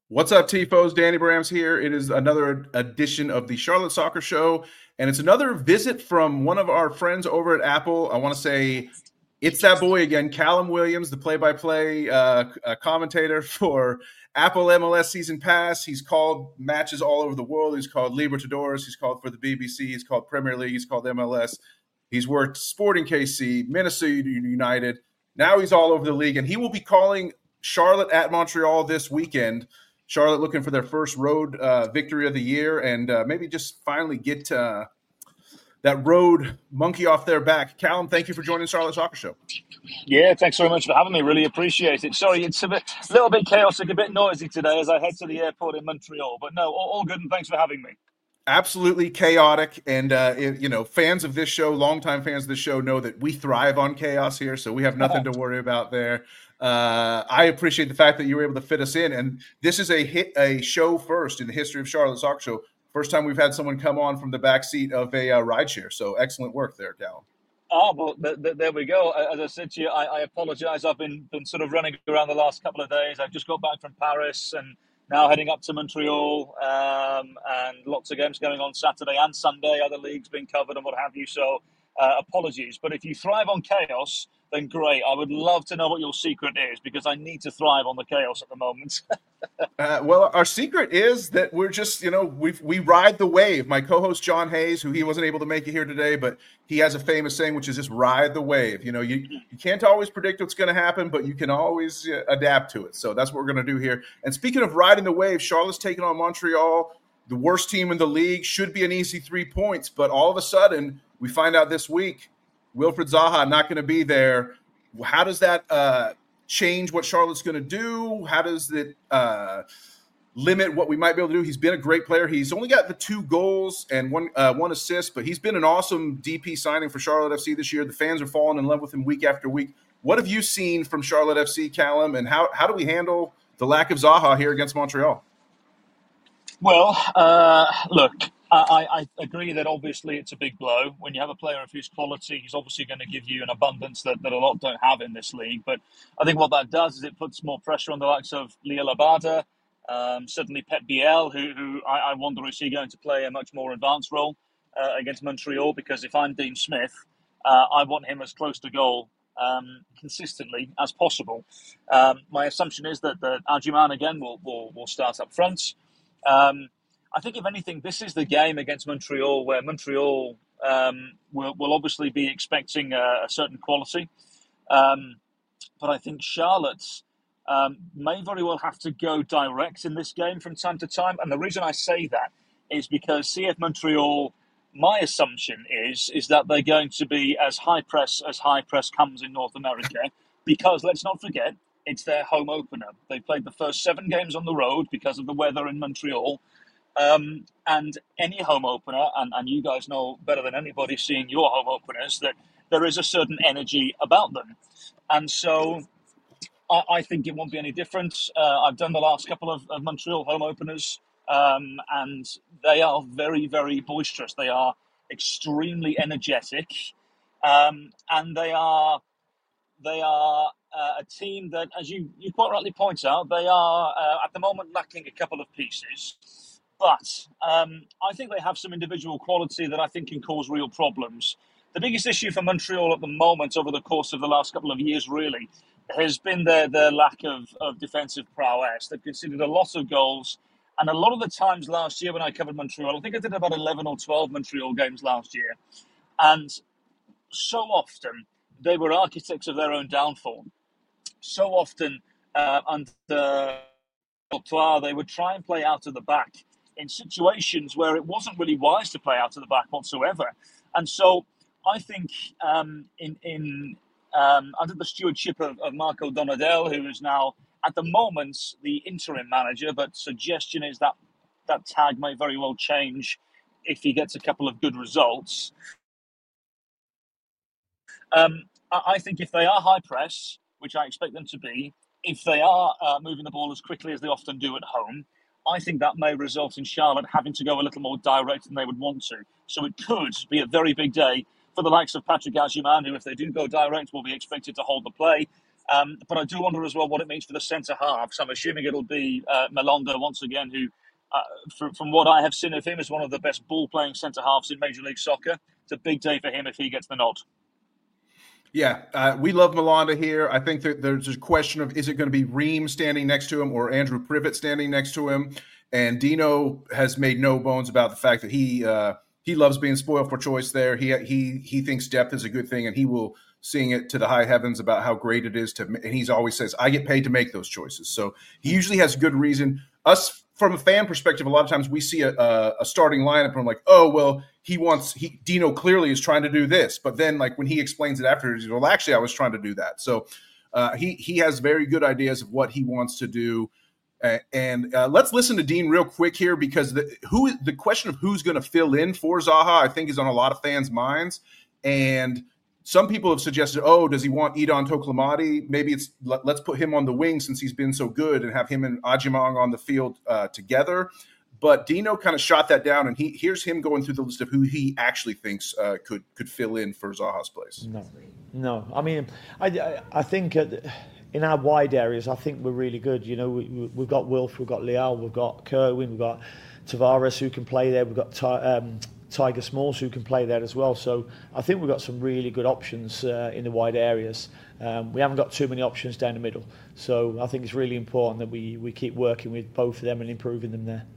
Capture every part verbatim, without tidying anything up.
What's up, Tifos? Danny Brams here. It is another edition of the Charlotte Soccer Show, and it's another visit from one of our friends over at Apple. I want to say it's that boy again, Callum Williams, the play-by-play uh, uh, commentator for Apple M L S Season Pass. He's called matches all over the world. He's called Libertadores. He's called for the B B C. He's called Premier League. He's called M L S. He's worked Sporting K C, Minnesota United. Now he's all over the league, and he will be calling Charlotte at Montreal this weekend. Charlotte looking for their first road uh, victory of the year, and uh, maybe just finally get uh, that road monkey off their back. Callum, thank you for joining Charlotte Soccer Show. Yeah, thanks very much for having me. Really appreciate it. Sorry, it's a bit, little bit chaotic, a bit noisy today as I head to the airport in Montreal. But no, all, all good, and thanks for having me. Absolutely chaotic, and uh, it, you know, fans of this show, longtime fans of this show, know that we thrive on chaos here, so we have nothing to worry about there. Uh, I appreciate the fact that you were able to fit us in, and this is a hit, a show first in the history of Charlotte Soccer Show. First time we've had someone come on from the backseat of a uh, rideshare, so excellent work there, Callum. Oh, well, th- th- there we go. As I said to you, I, I apologise. I've been, been sort of running around the last couple of days. I've just got back from Paris and now heading up to Montreal, um, and lots of games going on Saturday and Sunday, other leagues being covered and what have you. So uh, apologies. But if you thrive on chaos, then great. I would love to know what your secret is, because I need to thrive on the chaos at the moment. Uh, well, our secret is that we're just, you know, we we ride the wave. My co-host John Hayes, who he wasn't able to make it here today, but he has a famous saying, which is just ride the wave. You know, you, you can't always predict what's going to happen, but you can always uh, adapt to it. So that's what we're going to do here. And speaking of riding the wave, Charlotte's taking on Montreal, the worst team in the league. Should be an easy three points, but all of a sudden we find out this week Wilfried Zaha not going to be there. How does that uh, change what Charlotte's going to do? How does it uh, limit what we might be able to do? He's been a great player. He's only got the two goals and one uh, one assist, but he's been an awesome D P signing for Charlotte F C this year. The fans are falling in love with him week after week. What have you seen from Charlotte F C, Callum, and how, how do we handle the lack of Zaha here against Montreal? Well, uh, look, I, I agree that obviously it's a big blow. When you have a player of his quality, he's obviously going to give you an abundance that, that a lot don't have in this league. But I think what that does is it puts more pressure on the likes of Liel Abada, um, certainly Pep Biel, who, who I, I wonder, is he going to play a much more advanced role uh, against Montreal? Because if I'm Dean Smith, uh, I want him as close to goal um, consistently as possible. Um, my assumption is that, that Adjiman, again, will, will, will start up front. Um, I think, if anything, this is the game against Montreal where Montreal um, will, will obviously be expecting a, a certain quality. Um, but I think Charlotte um, may very well have to go direct in this game from time to time. And the reason I say that is because C F Montreal, my assumption is, is that they're going to be as high press as high press comes in North America. Because let's not forget, it's their home opener. They played the first seven games on the road because of the weather in Montreal. Um, and any home opener, and, and you guys know better than anybody seeing your home openers, that there is a certain energy about them. And so I, I think it won't be any different. Uh, I've done the last couple of, of Montreal home openers, um, and they are very, very boisterous. They are extremely energetic, um, and they are they are uh, a team that, as you, you quite rightly point out, they are uh, at the moment lacking a couple of pieces. But um, I think they have some individual quality that I think can cause real problems. The biggest issue for Montreal at the moment, over the course of the last couple of years, really, has been their, their lack of, of defensive prowess. They've conceded a lot of goals. And a lot of the times last year when I covered Montreal, I think I did about eleven or twelve Montreal games last year. And so often they were architects of their own downfall. So often uh, under Courtois, they would try and play out of the back in situations where it wasn't really wise to play out of the back whatsoever. And so I think um, in, in um, under the stewardship of, of Marco Donadel, who is now at the moment the interim manager, but suggestion is that that tag may very well change if he gets a couple of good results. Um, I, I think if they are high press, which I expect them to be, if they are uh, moving the ball as quickly as they often do at home, I think that may result in Charlotte having to go a little more direct than they would want to. So it could be a very big day for the likes of Patrick Adjiman, who, if they do go direct, will be expected to hold the play. Um, but I do wonder as well what it means for the centre halves. I'm assuming it'll be uh, Melondo once again, who, uh, from, from what I have seen of him, is one of the best ball-playing centre halves in Major League Soccer. It's a big day for him if he gets the nod. Yeah, uh, we love Malanda here. I think that there's a question of, is it going to be Ream standing next to him or Andrew Privet standing next to him? And Dino has made no bones about the fact that he uh, he loves being spoiled for choice there. He he he thinks depth is a good thing, and he will sing it to the high heavens about how great it is to. And he's always says, "I get paid to make those choices." So he usually has good reason. Us from a fan perspective, a lot of times we see a, a, a starting lineup and we're like, "Oh well, he wants he Dino clearly is trying to do this," but then like when he explains it after, he's well, actually, I was trying to do that. So uh, he he has very good ideas of what he wants to do. Uh, and uh, let's listen to Dean real quick here, because the who the question of who's going to fill in for Zaha, I think, is on a lot of fans' minds. And some people have suggested, oh, does he want Idon Toklamati? Maybe it's let, let's put him on the wing since he's been so good and have him and Ajimang on the field uh, together. But Dino kind of shot that down, and he here's him going through the list of who he actually thinks uh, could could fill in for Zaha's place. No, no. I mean, I I, I think. Uh, In our wide areas, I think we're really good. You know, we, we've got Wilf, we've got Leal, we've got Kerwin, we've got Tavares who can play there, we've got Ty, um, Tiger Smalls who can play there as well. So I think we've got some really good options uh, in the wide areas. Um, we haven't got too many options down the middle. So I think it's really important that we, we keep working with both of them and improving them there.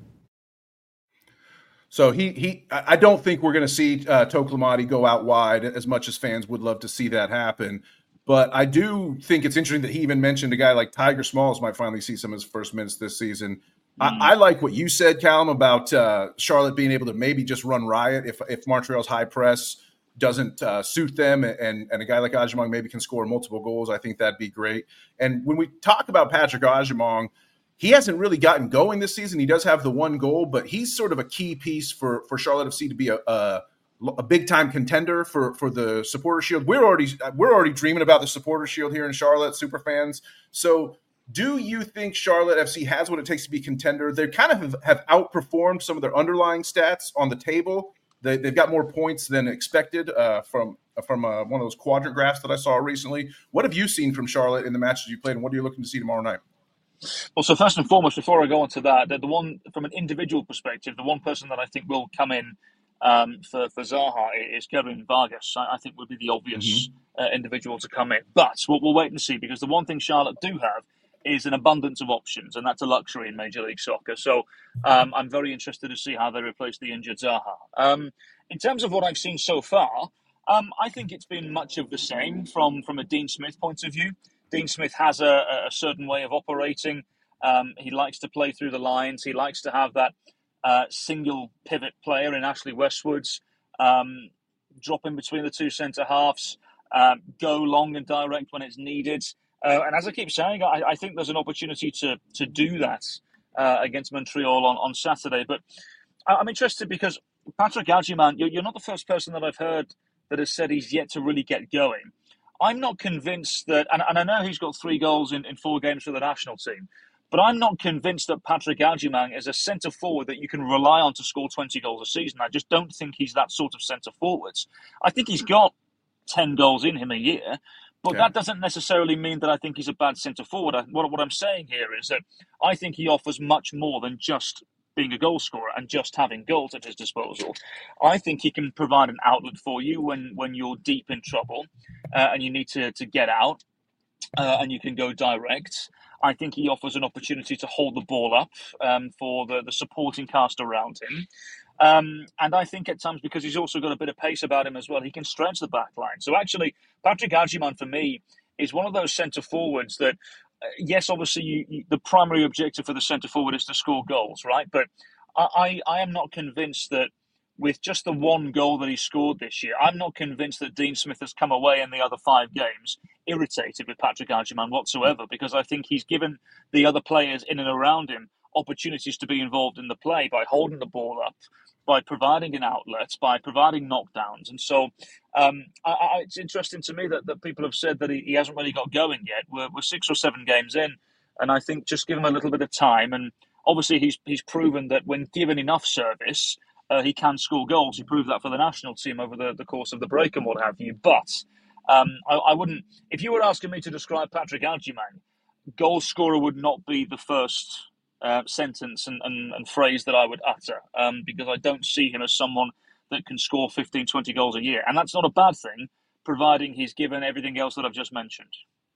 So he he, I don't think we're going to see uh, Toklamati go out wide as much as fans would love to see that happen. But I do think it's interesting that he even mentioned a guy like Tiger Smalls might finally see some of his first minutes this season. Mm-hmm. I, I like what you said, Callum, about uh, Charlotte being able to maybe just run riot if if Montreal's high press doesn't uh, suit them, and, and a guy like Ajimang maybe can score multiple goals. I think that'd be great. And when we talk about Patrick Ajimang, he hasn't really gotten going this season. He does have the one goal, but he's sort of a key piece for, for Charlotte F C to be a, a a big time contender for, for the Supporter Shield. We're already we're already dreaming about the Supporter Shield here in Charlotte, super fans. So do you think Charlotte F C has what it takes to be contender? They kind of have, have outperformed some of their underlying stats on the table. They, they've got more points than expected uh, from from uh, one of those quadrant graphs that I saw recently. What have you seen from Charlotte in the matches you played, and what are you looking to see tomorrow night? Well, so first and foremost, before I go on to that, the, the one from an individual perspective, the one person that I think will come in Um, for, for Zaha is Kevin Vargas. I, I think would be the obvious mm-hmm. uh, individual to come in. But we'll, we'll wait and see, because the one thing Charlotte do have is an abundance of options, and that's a luxury in Major League Soccer. So um, I'm very interested to see how they replace the injured Zaha. Um, in terms of what I've seen so far, um, I think it's been much of the same from, from a Dean Smith point of view. Dean Smith has a, a certain way of operating. Um, he likes to play through the lines. He likes to have that Uh, single pivot player in Ashley Westwoods, um, drop in between the two centre halves, um, go long and direct when it's needed. Uh, and as I keep saying, I, I think there's an opportunity to to do that uh, against Montreal on, on Saturday. But I'm interested because Patrick Ajimang, you're, you're not the first person that I've heard that has said he's yet to really get going. I'm not convinced that, and, and I know he's got three goals in, in four games for the national team, but I'm not convinced that Patrick Ajimang is a centre forward that you can rely on to score twenty goals a season. I just don't think he's that sort of centre forwards. I think he's got ten goals in him a year, but yeah. that doesn't necessarily mean that I think he's a bad centre forward. What, what I'm saying here is that I think he offers much more than just being a goal scorer and just having goals at his disposal. I think he can provide an outlet for you when, when you're deep in trouble uh, and you need to, to get out uh, and you can go direct. I think he offers an opportunity to hold the ball up um, for the, the supporting cast around him. Um, and I think at times, because he's also got a bit of pace about him as well, he can stretch the back line. So actually, Patrick Ajimang, for me, is one of those centre forwards that, uh, yes, obviously, you, you, the primary objective for the centre forward is to score goals, right? But I, I, I am not convinced that with just the one goal that he scored this year, I'm not convinced that Dean Smith has come away in the other five games irritated with Patrick Ajimang whatsoever, because I think he's given the other players in and around him opportunities to be involved in the play by holding the ball up, by providing an outlet, by providing knockdowns. And so um, I, I, it's interesting to me that, that people have said that he, he hasn't really got going yet. We're, we're six or seven games in, and I think just give him a little bit of time. And obviously he's he's proven that when given enough service, Uh, he can score goals. He proved that for the national team over the, the course of the break and what have you. But Um, I, I wouldn't. If you were asking me to describe Patrick Agyemang, goal scorer would not be the first uh, sentence and, and, and phrase that I would utter, um, because I don't see him as someone that can score fifteen, twenty goals a year. And that's not a bad thing, providing he's given everything else that I've just mentioned.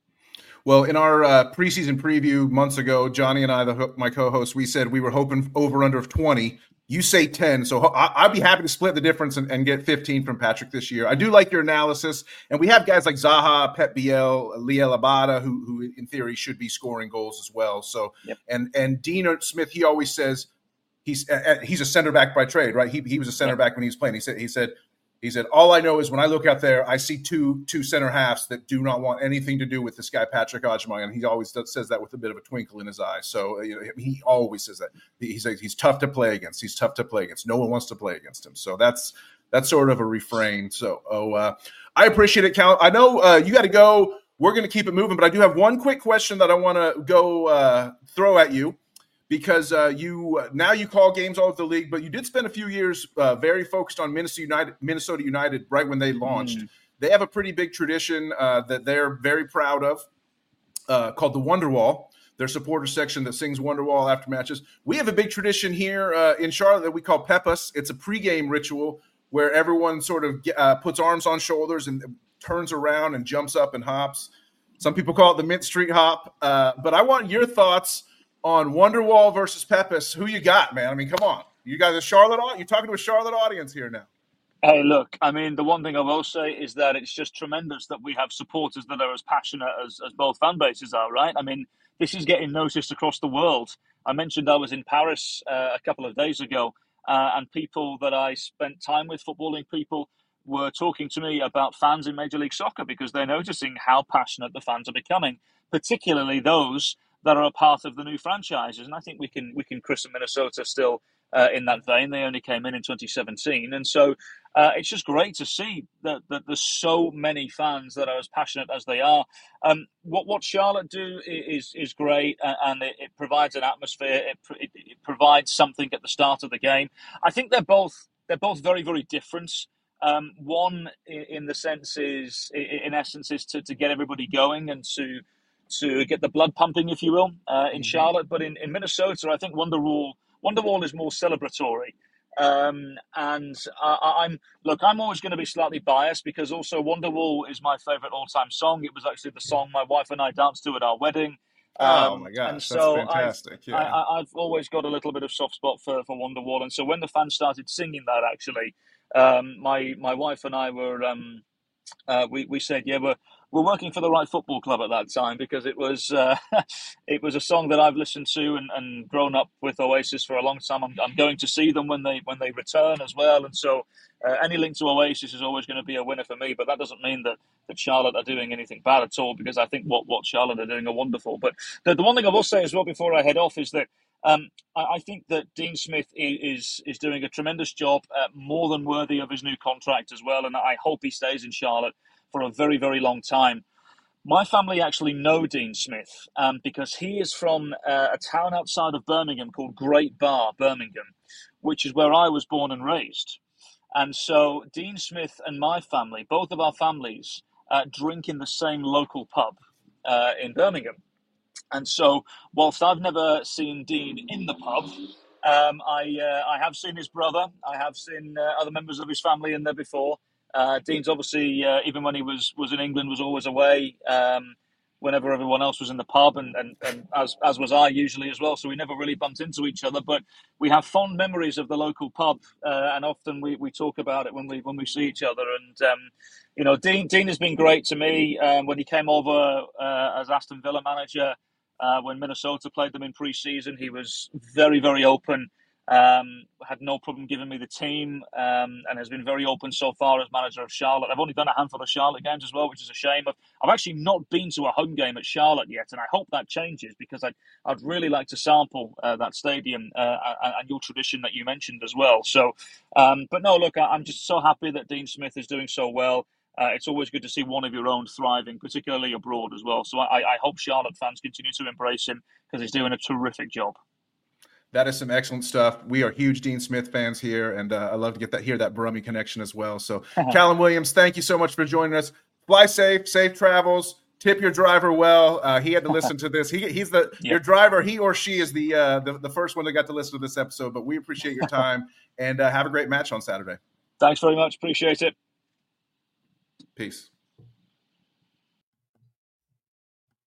Well, in our uh, preseason preview months ago, Johnny and I, the, my co-host, we said we were hoping over under of twenty. You say ten, so I, I'd be happy to split the difference and, and get fifteen from Patrick this year. I do like your analysis, and we have guys like Zaha, Pep Biel, Liel Abada, who, who in theory should be scoring goals as well. So, yep. and and Dean Smith, he always says he's uh, he's a center back by trade, right? He he was a center yep. back when he was playing. He said he said. He said, all I know is when I look out there, I see two two center halves that do not want anything to do with this guy, Patrick Agyemang. And he always does, says that with a bit of a twinkle in his eye. So you know, he always says that. He says he's tough to play against. He's tough to play against. No one wants to play against him. So that's that's sort of a refrain. So oh, uh, I appreciate it, Cal. I know uh, you got to go. We're going to keep it moving. But I do have one quick question that I want to go uh, throw at you. Because uh, you uh, now you call games all over the league, but you did spend a few years uh, very focused on Minnesota United, Minnesota United right when they launched. Mm. They have a pretty big tradition uh, that they're very proud of uh, called the Wonderwall, their supporter section that sings Wonderwall after matches. We have a big tradition here uh, in Charlotte that we call Peppus. It's a pregame ritual where everyone sort of uh, puts arms on shoulders and turns around and jumps up and hops. Some people call it the Mint Street Hop, uh, but I want your thoughts on Wonderwall versus Peppus. Who you got, man? I mean, come on. You got a Charlotte audience? You're talking to a Charlotte audience here now. Hey, look, I mean, the one thing I will say is that it's just tremendous that we have supporters that are as passionate as, as both fan bases are, right? I mean, this is getting noticed across the world. I mentioned I was in Paris uh, a couple of days ago, uh, and people that I spent time with, footballing people, were talking to me about fans in Major League Soccer because they're noticing how passionate the fans are becoming, particularly those that are a part of the new franchises. And I think we can we can christen Minnesota still uh, in that vein. They only came in in twenty seventeen. And so uh, it's just great to see that, that there's so many fans that are as passionate as they are. Um, what what Charlotte do is is great, and it, it provides an atmosphere. It, it, it provides something at the start of the game. I think they're both they're both very, very different. Um, one, in the sense, is in essence, is to, to get everybody going and to to get the blood pumping, if you will, uh, in Charlotte. But in, in Minnesota, I think Wonderwall Wonderwall is more celebratory. Um, and I, I'm look, I'm always going to be slightly biased because also Wonderwall is my favorite all-time song. It was actually the song my wife and I danced to at our wedding. Um, oh my gosh, and so that's fantastic! I've, yeah. I, I've always got a little bit of soft spot for, for Wonderwall, and so when the fans started singing that, actually, um, my my wife and I were um, uh, we we said, yeah, we're we're working for the right football club at that time because it was uh, it was a song that I've listened to and, and grown up with Oasis for a long time. I'm, I'm going to see them when they when they return as well, and so uh, any link to Oasis is always going to be a winner for me. But that doesn't mean that, that Charlotte are doing anything bad at all, because I think what, what Charlotte are doing are wonderful. But the, the one thing I will say as well before I head off is that um, I, I think that Dean Smith is is doing a tremendous job, uh, more than worthy of his new contract as well, and I hope he stays in Charlotte for a very, very long time. My family actually know Dean Smith um, because he is from uh, a town outside of Birmingham called Great Bar, Birmingham, which is where I was born and raised. And so Dean Smith and my family, both of our families, uh, drink in the same local pub uh, in Birmingham. And so whilst I've never seen Dean in the pub, um, I, uh, I have seen his brother. I have seen uh, other members of his family in there before. Uh, Dean's obviously, uh, even when he was, was in England, was always away um, whenever everyone else was in the pub, and, and, and as as was I usually as well. So we never really bumped into each other, but we have fond memories of the local pub, uh, and often we, we talk about it when we when we see each other. And um, you know, Dean Dean has been great to me um, when he came over uh, as Aston Villa manager. Uh, when Minnesota played them in pre-season, he was very, very open. Um, had no problem giving me the team, um, and has been very open so far as manager of Charlotte. I've only done a handful of Charlotte games as well, which is a shame. I've, I've actually not been to a home game at Charlotte yet, and I hope that changes because I'd, I'd really like to sample uh, that stadium uh, and, and your tradition that you mentioned as well. So, um, but no, look, I, I'm just so happy that Dean Smith is doing so well. Uh, it's always good to see one of your own thriving, particularly abroad as well. So I, I hope Charlotte fans continue to embrace him because he's doing a terrific job. That is some excellent stuff. We are huge Dean Smith fans here, and uh, I love to get that hear that Brummie connection as well. So, Callum Williams, thank you so much for joining us. fly safe, safe travels. Tip your driver well. Uh, he had to listen to this. He, he's the Yep. your driver. He or she is the, uh, the the first one that got to listen to this episode. But we appreciate your time and uh, have a great match on Saturday. Thanks very much. Appreciate it. Peace.